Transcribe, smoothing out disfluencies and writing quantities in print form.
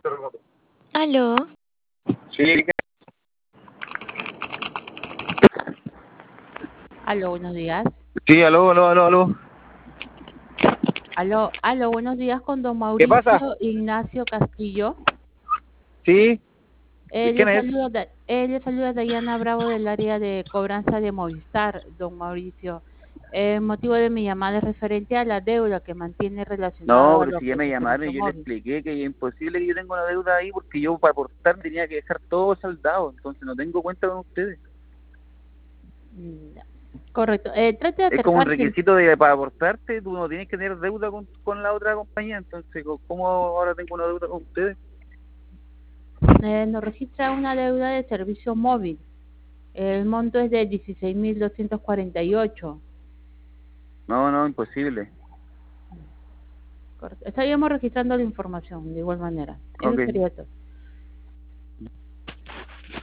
Aló, Sí, Aló, buenos días. sí, aló. Aló, buenos días con don ¿Qué Mauricio pasa? Ignacio Castillo. Sí, Le ¿quién es? saluda Dayana Bravo del área de cobranza de Movistar, don Mauricio. El motivo de mi llamada es referente a la deuda que mantiene No, relacionado a pero lo si que ya es me el llamaron servicio y yo le móvil. expliqué que es imposible que yo tenga una deuda ahí porque yo para aportar tenía que dejar todo saldado, entonces no tengo cuenta con ustedes. Ya. Correcto. Trate de Es como un acercarse. requisito de para aportarte, tú no tienes que tener deuda con la otra compañía, entonces ¿cómo ahora tengo una deuda con ustedes? Nos registra una deuda de servicio móvil. El monto es de 16.248. No, imposible. Correcto. Estaríamos registrando la información de igual manera. Eso Ok. sería todo.